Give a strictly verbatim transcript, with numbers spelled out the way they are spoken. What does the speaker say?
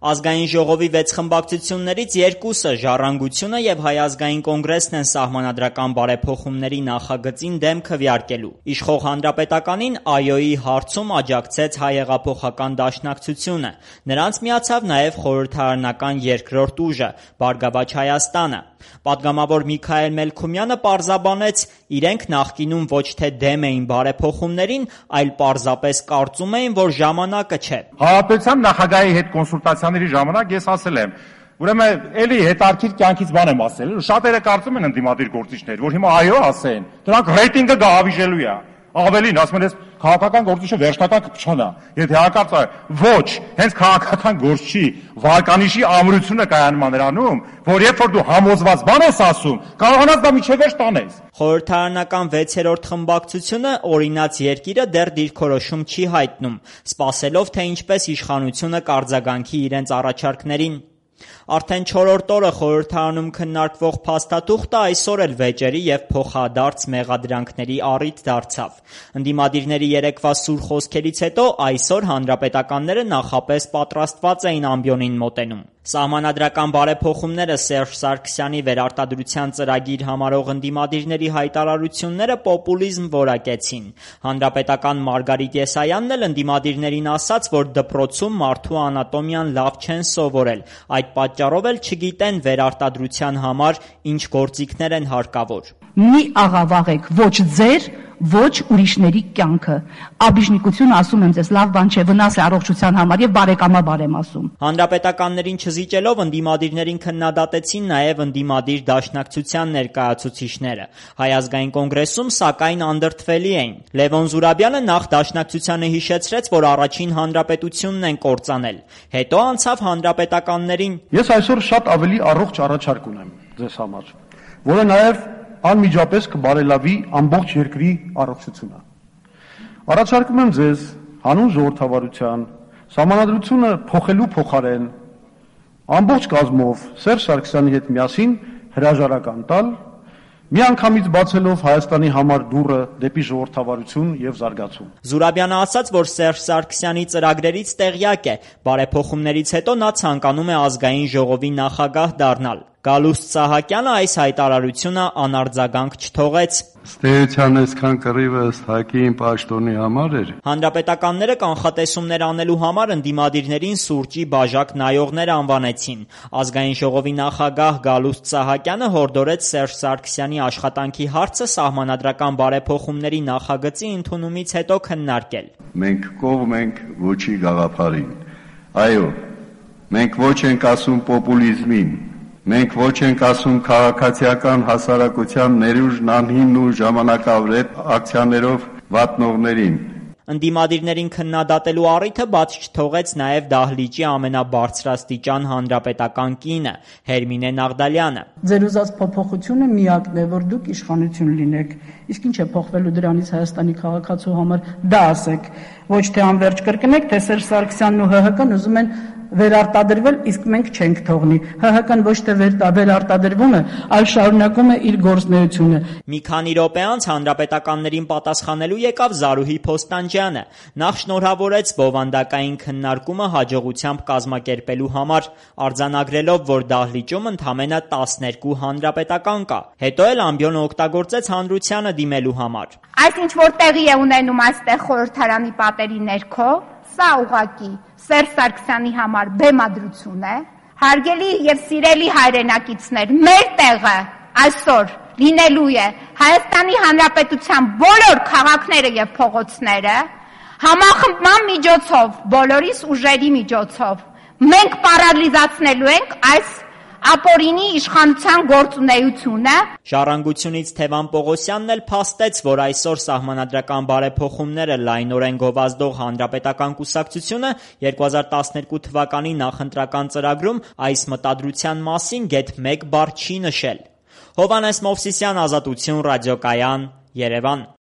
Ազգային ժողովի վեց խմբակցություններից երկուսը՝ Ժառանգությունը և Հայ ազգային կոնգրեսն են սահմանադրական բարեփոխումների նախագծին դեմ քվեարկելու։ Իշխող Հանրապետականին ԱՅՈ-ի հարցում աջակցեց Հայհեղափոխական դաշնակցությունը։ Նրանց միացավ նաև խորհրդարանական երկրորդ ուժը՝ Բարգավաճ Հայաստանը։ Պատգամավոր Միքայել Մելքումյանը պարզաբանեց՝ իրենք նախկինում ոչ թե դեմ էին բարեփոխումներին, այլ պարզապես կարծում էին, որ ժամանակը չէ։ Հանրապետության նախագահի հետ կոնսուլտացիաների ժամանակ ես ասել եմ, ուրեմն էլի հետարքիր կյանքից բան եմ ասել, շատերը կարծում են ընդդիմադիր գործիչներ, որ հիմա այո ասեն, դրանք ռեյտինգը գահավիժելու է։ Ավելին, ասում են, ես քաղաքական գործիչը վերջնական կփչանա։ Եթե հակառակը ոչ, հենց քաղաքական գործչի վարկանիշի ամրությունը կայանում է նրանում, որ երբ որ դու համոզված բան ես ասում, կարողանաս դա միջև վերջ տանես։ Խորհրդարանական վեցերորդ խմբակցությունը օրինաց երկիրը դեռ դիրքորոշում չի հայտնում, սպասելով, թե ինչպես իշխանությունը կարձագանքի իրենց առաջարկներին։ Արդեն չորրորդ օրը խորհրդարանում քննարկվող փաստաթուղթը այսօր էլ վեճերի և փոխադարձ մեղադրանքների առիթ դարձավ։ Ընդդիմադիրների երեկվա սուր խոսքերից հետո այսօր հանրապետականները նախապես պատրաստված էին ամբիոնին մոտենում։ Սահմանադրական բարեփոխումները Սերժ Սարգսյանի վերարտադրության ծրագիր համարող ընդդիմադիրների հայտարարությունները պոպուլիզմ որակեցին։ Հանրապետական Մարգարիտ Եսայանն էլ ընդդիմադիրներին ասաց, որ դպրոցում մարդու անատոմիան լավ չեն սովորել, այդ պատճառով էլ չգիտեն վերարտադրության համար ինչ գործիքներ են հարկավոր։ Մի աղավաղեք ոչ ձեր, ոչ ուրիշների կյանքը։ Աբիժնիկություն ասում եմ ձեզ, լավ բան չէ, վնաս է առողջության համար եւ բարեկամաբար եմ ասում։ Հանրապետականներին չզիջելով ընդդիմադիրներին քննադատեցին նաև ընդդիմադիր դաշնակցության ներկայացուցիչները։ Հայ ազգային կոնգրեսում սակայն անդրդվելի էին։ Լևոն Զուրաբյանը նախ դաշնակցությանը հիշեցրեց, որ առաջին հանրապետությունն են կործանել, հետո անցավ հանրապետականներին։ Ես այսօր շատ ավելի առողջ առաջարկ ունեմ ձեզ համար, որը նաև անմիջապես կբարելավի ամբողջ երկրի առողջությունը։ Առաջարկում եմ ձեզ հանուն ժողովրդավարության սահմանադրությունը փոխելու փոխարեն ամբողջ կազմով Սերժ Սարգսյանի հետ միասին հրաժարական տալ, միանգամից բացելով Հայաստանի համար դուռը դեպի ժողովրդավարություն եւ զարգացում։ Զուրաբյանը ասաց, որ Սերժ Սարգսյանի ծրագրերից տեղյակ է, բարեփոխումներից հետո նա ցանկանում է ազգային ժողովի նախագահ դառնալ։ Գալուստ Սահակյանը այս հայտարարությունը անարձագանք չթողեց։ Ստեյության այսքան կռիվը ըստ Հակին պաշտոնի համար էր։ Հանրապետականները կանխատեսումներ անելու համար ընդդիմադիրներին սուրճի բաժակ նայողներ անվանեցին։ Ազգային ժողովի նախագահ Գալուստ Սահակյանը հորդորեց Սերժ Սարգսյանի աշխատանքի հարցը սահմանադրական բարեփոխումների նախագծի ընդունումից հետո քննարկել։ Մենք կողմ ենք ոչի գաղափարին։ Այո, մենք ոչ ենք ասում պոպուլիզմին։ Մենք ոչ ենք ասում քաղաքացիական հասարակության ներուժն անհիմն ու ժամանակավրեպ ակցիաներով վատնողներին։ Ընդդիմադիրներին քննադատելու առիթը բաց չթողեց նաև դահլիճի ամենաբարձրաստիճան հանրապետական կինը՝ Հերմինե Նաղդալյանը։ Ձեր ուզած փոփոխությունը միակն է, որ դուք իշխանություն լինեք։ Իսկ ինչ է փոխվելու դրանից Հայաստանի քաղաքացու համար, դա ասեք։ Ոչ թե անվերջ կրկնեք, թե Սերժ Սարգսյանն ու ՀՀԿ-ն ուզում են վերարտադրվել, իսկ մենք չենք թողնի։ ՀՀԿ-ն ոչ թե վերարտադրվում է, այլ շարունակում է իր գործունեությունը։ Մի քանի րոպե անց հանրապետականներին պատասխանելու եկավ Զարուհի Փոստանջյանը։ Նախ շնորհավորեց բովանդակային քննարկումը հաջողությամբ կազմակերպելու համար, արձանագրելով, որ դահլիճում ընդամենը տասներկու հանրապետական կա։ Հետո էլ ամբիոնը օգտագործեց հանրությանը դիմելու համար։ Այս ինչ որ տեղի է ունենում այստեղ խորհրդարանի պատերի ներքո, սա ուղղակի Սերժ Սարգսյանի համար բեմադրություն է։ Հարգելի եւ սիրելի հայրենակիցներ, մեր տեղը այսօր լինելու է Հայաստանի Հանրապետության բոլոր քաղաքները եւ փողոցները համախմբման միջոցով, բոլորիս ուժերի միջոցով։ Մենք պարալիզացնելու ենք այս ապօրինի իշխանության գործունեությունը։ Ժառանգությունից Թևան Պողոսյանն էլ փաստեց, որ այսօր սահմանադրական բարեփոխումները լայնորեն գովազդող Հանրապետական կուսակցությունը երկու հազար տասներկու թվականի նախընտրական ծրագրում այս մտադրության մասին գեթ մեկ բառ չի նշել։ Հովհաննես Մովսիսյան, Ազատություն, Ռադիոկայան, Երևան։